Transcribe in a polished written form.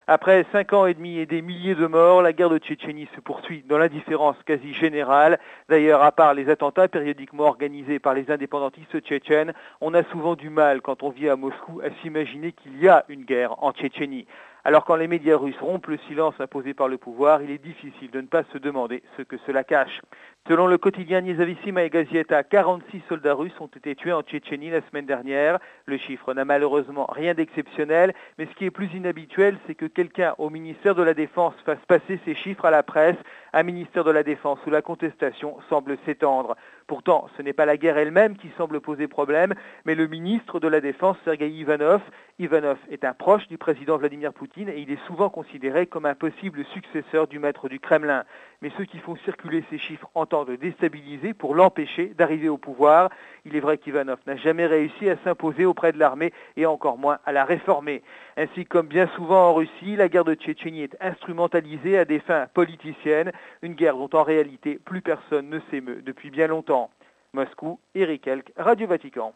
Après 5 ans et demi et des milliers de morts, la guerre de Tchétchénie se poursuit dans l'indifférence quasi générale. D'ailleurs, à part les attentats périodiquement organisés par les indépendantistes tchétchènes, on a souvent du mal, quand on vit à Moscou, à s'imaginer qu'il y a une guerre en Tchétchénie. Alors quand les médias russes rompent le silence imposé par le pouvoir, il est difficile de ne pas se demander ce que cela cache. Selon le quotidien Nezavisima Gazeta, 46 soldats russes ont été tués en Tchétchénie la semaine dernière. Le chiffre n'a malheureusement rien d'exceptionnel, mais ce qui est plus inhabituel, c'est que quelqu'un au ministère de la Défense fasse passer ces chiffres à la presse, un ministère de la Défense où la contestation semble s'étendre. Pourtant, ce n'est pas la guerre elle-même qui semble poser problème, mais le ministre de la Défense, Sergueï Ivanov. Ivanov est un proche du président Vladimir Poutine et il est souvent considéré comme un possible successeur du maître du Kremlin. Mais ceux qui font circuler ces chiffres entendent le déstabiliser pour l'empêcher d'arriver au pouvoir. Il est vrai qu'Ivanov n'a jamais réussi à s'imposer auprès de l'armée et encore moins à la réformer. Ainsi, comme bien souvent en Russie, la guerre de Tchétchénie est instrumentalisée à des fins politiciennes, une guerre dont en réalité plus personne ne s'émeut depuis bien longtemps. Moscou, Eric Elk, Radio Vatican.